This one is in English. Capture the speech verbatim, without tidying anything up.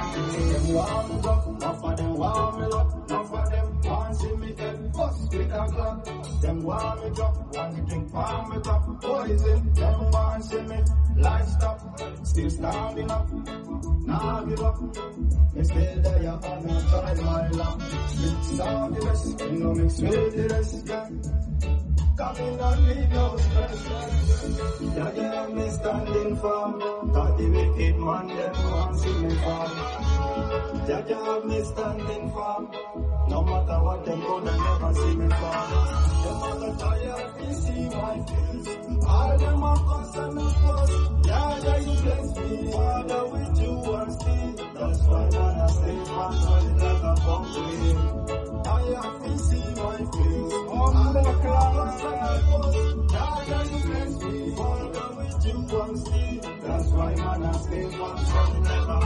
Them want me up, enough of them want me up, enough of them want see me head bust with a clock. Them want me drop, want me drink palm me top. Poison, them want see me life stop. Still standing up, nah give up. Me still there on me try my luck. It's all the best, you know mix with the rest, yeah. Coming on me no stress. Yeah, yeah, me standing firm. Cause the wicked man, them want see me fall. Yeah, yeah, me standing firm. No matter what them go, they never see me fall. Them other tired, they see my face. All them are cuss and a fuss. Yeah, yeah, you bless me. Father, with you and still. That's why man, I stay man, like a bumpy. I have to see my face. I'm the class and I was. Yeah, yeah, you bless me. Father, with you and still. That's why man, I stay man, never